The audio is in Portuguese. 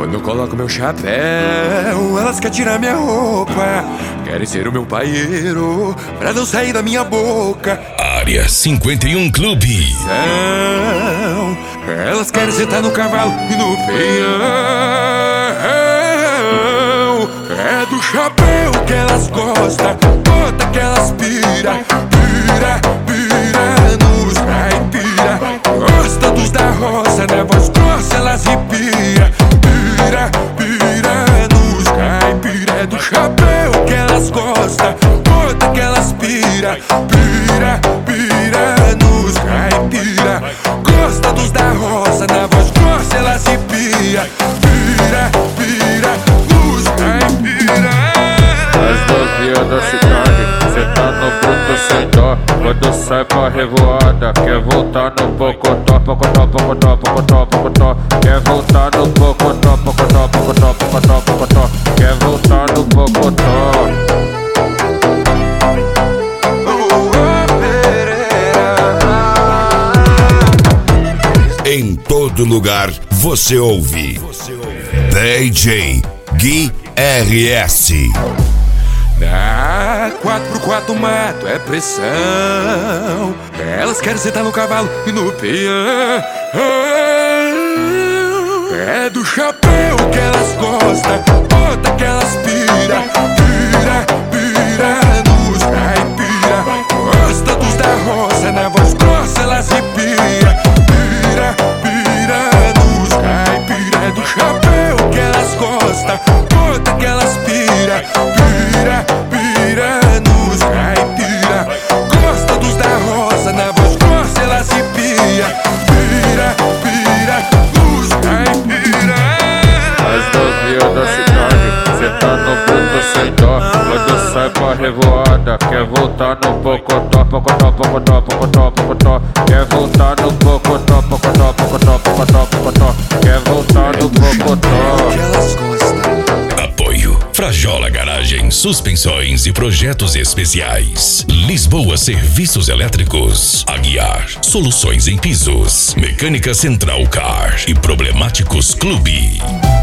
Quando eu coloco meu chapéu, elas querem tirar minha roupa. Querem ser o meu paieiro, pra não sair da minha boca. Área 51 Clube. Elas querem sentar no cavalo e no peão. É do chapéu que elas gostam, bota que elas pira. Pira, pira nos caipira. Gosta dos da roça, na voz grossa elas repira. Pira, pira nos caipira. É do chapéu que elas gostam, bota que elas pira. Pira, pira nos caipira. Gosta dos da roça, na voz grossa elas repira. Pira, pira nos caipira. As novinhas da cidade, cê tá no bruto sem dó. Quando sai pra revoada, quer voltar no pocotó. Pocotó, pocotó, pocotó, pocotó. Quer voltar no pocotó, pocotó, pocotó, pocotó, pocotó. Quer voltar no pocotó. Em todo lugar você ouve DJ Gui RS. Na 4x4 mato é pressão. Elas querem sentar no cavalo e no peão. É do chapéu que elas gostam, bota que elas pira. Pira, pira nos caipira. Gosta dos da roça, na voz grossa elas repira. Pira, pira nos caipira. É do chapéu que elas gostam, bota que elas pira. Pira, pira nos caipira. Gosta dos da roça, na voz grossa elas repira. Pira, pira nos caipira. As novinhas da cidade, cê tá no bruto sem dó. Quando sai pra revoada, quer voltar no pocotó. Pocotó, pocotó, pocotó, pocotó. Quer voltar no pocotó, pocotó, pocotó, pocotó, pocotó. Quer voltar no pocotó. Que elas gostam. Apoio Frajola Garagem, suspensões e projetos especiais. Lisboa Serviços Elétricos. Aguiar, soluções em pisos. Mecânica Central Car e Problemáticos Clube.